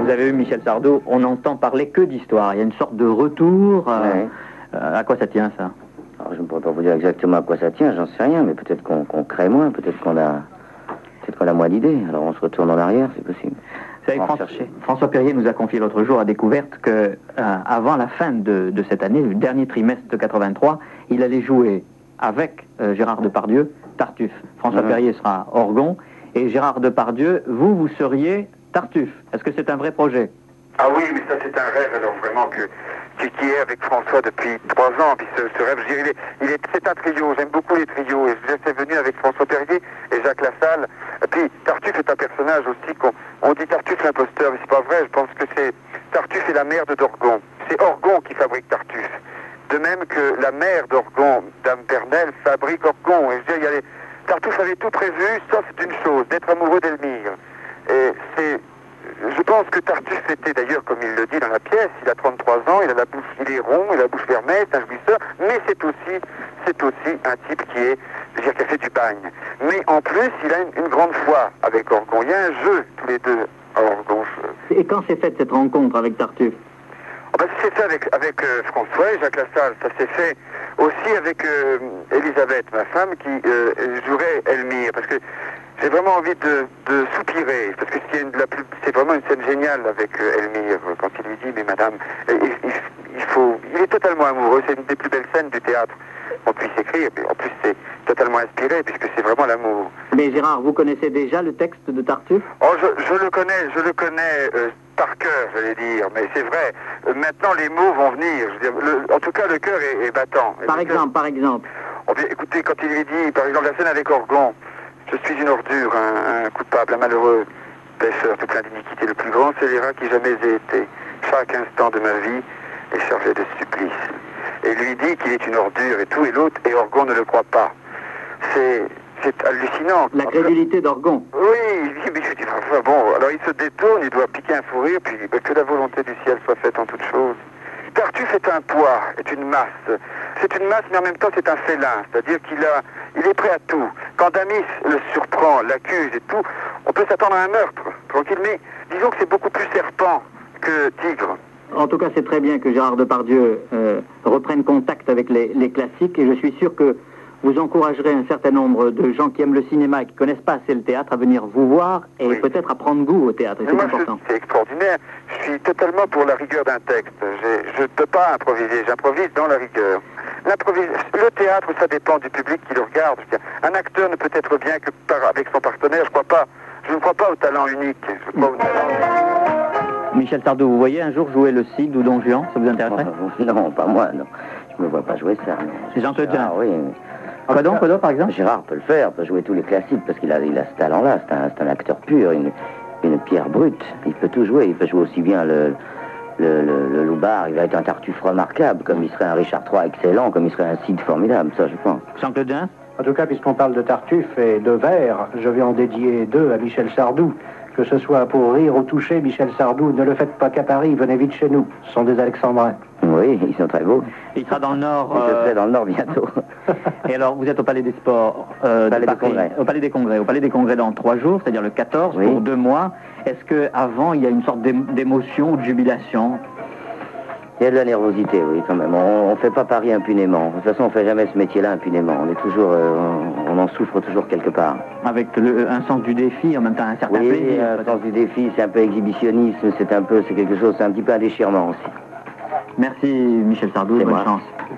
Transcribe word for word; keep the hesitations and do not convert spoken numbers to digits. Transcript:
vous avez eu Michel Sardou, on n'entend parler que d'histoire. Il y a une sorte de retour. Euh, Ouais. euh, à quoi ça tient, ça? Alors, je ne pourrais pas vous dire exactement à quoi ça tient, j'en sais rien, mais peut-être qu'on qu'on crée moins, peut-être qu'on a, peut-être qu'on a moins d'idées. Alors on se retourne en arrière, c'est possible. Vous savez, François, François Perrier nous a confié l'autre jour la découverte que, euh, avant la fin de, de cette année, le dernier trimestre de quatre-vingt-trois, il allait jouer avec euh, Gérard Depardieu, Tartuffe. François mmh. Perrier sera Orgon, et Gérard Depardieu, vous, vous seriez Tartuffe. Est-ce que c'est un vrai projet? Ah oui, mais ça c'est un rêve, alors vraiment, que, qui, qui est avec François depuis trois ans. Puis ce, ce rêve, je dirais, il est, il est, c'est un trio, j'aime beaucoup les trios. Et je suis venu avec François Perrier et Jacques Lassalle. Et puis Tartuffe est un personnage aussi qu'on on dit Tartuffe l'imposteur, mais c'est pas vrai. Je pense que c'est Tartuffe est la mère de d'Orgon. C'est Orgon qui fabrique Tartuffe. De même que la mère d'Orgon, Dame Pernelle, fabrique Orgon. Et je veux dire, il y a les... Tartuffe avait tout prévu, sauf d'une chose, d'être amoureux d'Elmire. Et c'est... Je pense que Tartuffe était d'ailleurs, comme il le dit dans la pièce, il a trente-trois ans, il a la bouche, il est rond, il a la bouche fermée, c'est un jouisseur, mais c'est aussi, c'est aussi un type qui est, je veux dire, qui a fait du bagne. Mais en plus, il a une, une grande foi avec Orgon. Il y a un jeu, tous les deux, à Orgon. Et quand s'est faite cette rencontre avec Tartuffe? Oh ben, c'est fait avec, avec euh, François et Jacques Lassalle. Ça s'est fait aussi avec euh, Elisabeth, ma femme, qui euh, jouerait Elmire, parce que j'ai vraiment envie de, de soupirer, parce que c'est, une, la plus, c'est vraiment une scène géniale avec euh, Elmire, quand il lui dit, mais madame, il, il, il, faut, il est totalement amoureux, c'est une des plus belles scènes du théâtre qu'on puisse écrire, en plus c'est totalement inspiré, puisque c'est vraiment l'amour. Mais Gérard, vous connaissez déjà le texte de Tartuffe? Oh, je, je le connais, je le connais euh, par cœur, j'allais dire, mais c'est vrai, euh, maintenant les mots vont venir, je veux dire, le, en tout cas le cœur est, est battant. Et par exemple, cœur... par exemple oh, bien, écoutez, quand il lui dit, par exemple, la scène avec Orgon, je suis une ordure, un, un coupable, un malheureux pécheur tout plein d'iniquité, le plus grand scélérat qui jamais ait été. Chaque instant de ma vie est chargé de supplice. Et lui dit qu'il est une ordure et tout, et l'autre, et Orgon ne le croit pas. C'est, c'est hallucinant. La crédulité d'Orgon. Oui, il dit, mais je dis, enfin, bon, alors il se détourne, il doit piquer un fou rire, puis ben, que la volonté du ciel soit faite en toute chose. Tartuffe est un poids, est une masse. C'est une masse, mais en même temps c'est un félin, c'est-à-dire qu'il a, il est prêt à tout. Quand Damis le surprend, l'accuse et tout, on peut s'attendre à un meurtre, tranquille, mais disons que c'est beaucoup plus serpent que tigre. En tout cas, c'est très bien que Gérard Depardieu euh, reprenne contact avec les, les classiques, et je suis sûr que vous encouragerez un certain nombre de gens qui aiment le cinéma et qui ne connaissent pas assez le théâtre à venir vous voir et oui. peut-être à prendre goût au théâtre. C'est important. C'est extraordinaire. Je suis totalement pour la rigueur d'un texte. Je ne peux pas improviser. J'improvise dans la rigueur. Le théâtre, ça dépend du public qui le regarde. Un acteur ne peut être bien que par, avec son partenaire. Je crois pas. Je ne crois pas au talent unique. Je crois au talent... Michel Sardou, vous voyez un jour jouer le Cid ou Don Juan? Ça vous intéresserait? Non, pas moi. Non. Je me vois pas jouer ça. C'est Jean Tedin. Ah oui. Quoi donc, quoi donc, par exemple? Gérard peut le faire, peut jouer tous les classiques, parce qu'il a, il a ce talent-là, c'est un, c'est un acteur pur, une, une pierre brute. Il peut tout jouer, il peut jouer aussi bien le, le, le, le Loubard, il va être un Tartuffe remarquable, comme il serait un Richard trois excellent, comme il serait un Cid formidable, ça je pense. Jean Tedin? En tout cas, puisqu'on parle de Tartuffe et de vers, je vais en dédier deux à Michel Sardou. Que ce soit pour rire ou toucher, Michel Sardou, ne le faites pas qu'à Paris, venez vite chez nous. Ce sont des Alexandrins. Oui, ils sont très beaux. Il sera dans le Nord. Il euh... serai dans le Nord bientôt. Et alors, vous êtes au Palais des Sports, euh, Palais de des Congrès. Au Palais des Congrès. Au Palais des Congrès dans trois jours, c'est-à-dire le quatorze, oui. pour deux mois. Est-ce qu'avant, il y a une sorte d'émotion ou de jubilation? Il y a de la nervosité, oui, quand même. On ne fait pas Paris impunément. De toute façon, on ne fait jamais ce métier-là impunément. On est toujours, euh, on en souffre toujours quelque part. Avec le, un sens du défi, en même temps un certain oui, plaisir. Oui, un sens du défi, c'est un peu exhibitionnisme, c'est un peu, c'est quelque chose, c'est un petit peu un déchirement aussi. Merci Michel Sardou, bonne moi. chance.